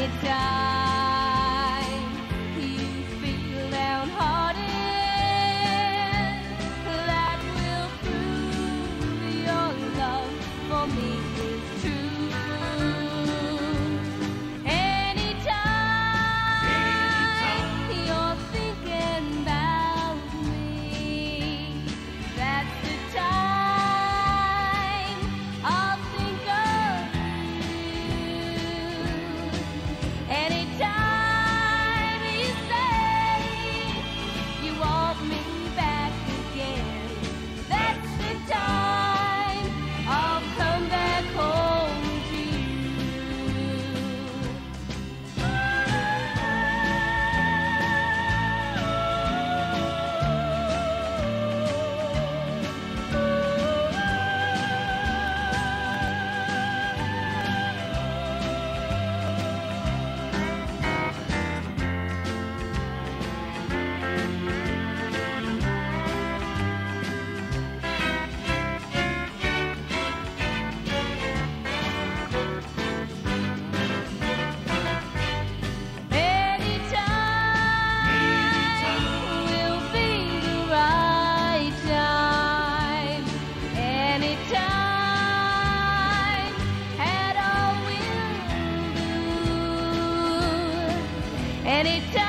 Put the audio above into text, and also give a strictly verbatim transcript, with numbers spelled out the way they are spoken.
Anytime you feel downhearted, that will prove your love for me is true. Anytime you're thinking about me, that's the time I'll think of you. Anytime you say you want me back again, that's the time I'll come back home to anytime